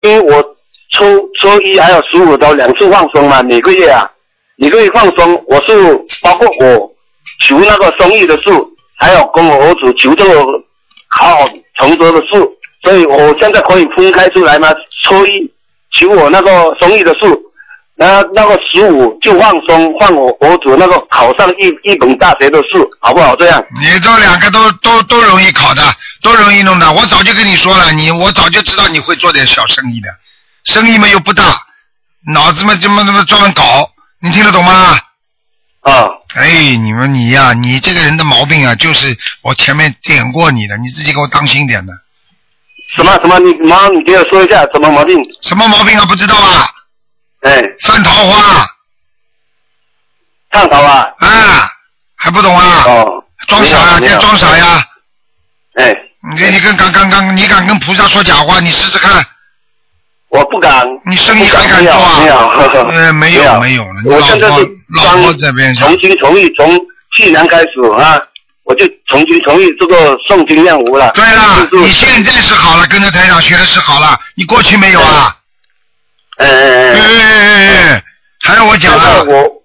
因为我初一还有15都2次放生嘛，每个月放生，我是包括我求那个生意的事，还有跟我儿子求这个好好成德的事，所以我现在可以分开出来吗？初一求我那个生意的事，那个15就放生换我儿子那个考上一本大学的事，好不好？这样你这2个都容易考的，都容易弄的。我早就跟你说了，我早就知道你会做点小生意的，生意嘛又不大，脑子嘛这么专门搞，你听得懂吗？ 啊。 哎，你呀，你这个人的毛病啊，就是我前面点过你的，你自己给我当心点的。 什么？你给我说一下什么毛病？ 什么毛病啊？不知道啊？ 哎。 犯桃花。 唱桃啊？ 啊，还不懂啊？ 哦。 装傻呀，这装傻呀？ 哎。 你敢跟菩萨说假话？你试试看。 我不敢。 你生意还敢做啊？没有。 我现在是老婆这边重新从去年开始啊，我就重新从这个诵经念佛了。 对了，你现在是好了，跟着台长学的是好了，你过去没有啊？还要我讲啊？